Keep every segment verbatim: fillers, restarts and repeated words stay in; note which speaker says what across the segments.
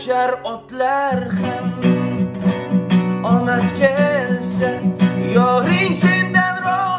Speaker 1: qochar otlar ham. Omad kelsa yoring sendan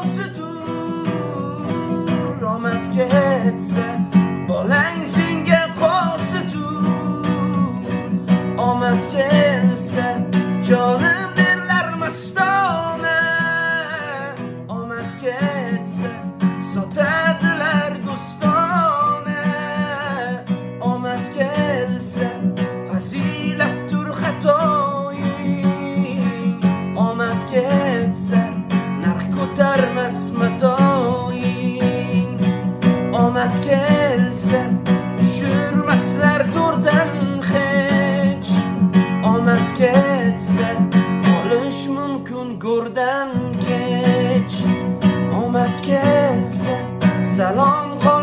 Speaker 1: rozidur, omad ketsa bolang senga qosidur. Omad kelsa jonim derlar mastona, omad ketsa sotadilar do'stona. Omad kelsa fazilatdur xatoying, omad ketsa narx ko'tarmas matoying. Omad kelsa tushirmaslar to'rdan hech, omad ketsa olish mumkin go'rdan kech. Omad kelsa salom qol